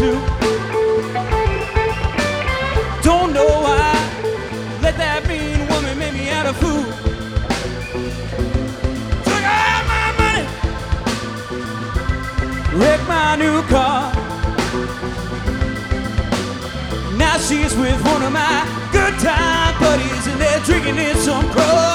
too. Don't know why. Let that mean woman make me out a fool. Took all my money, wrecked my new car. Now she's with one of my good time buddies, and they're drinking in some cross.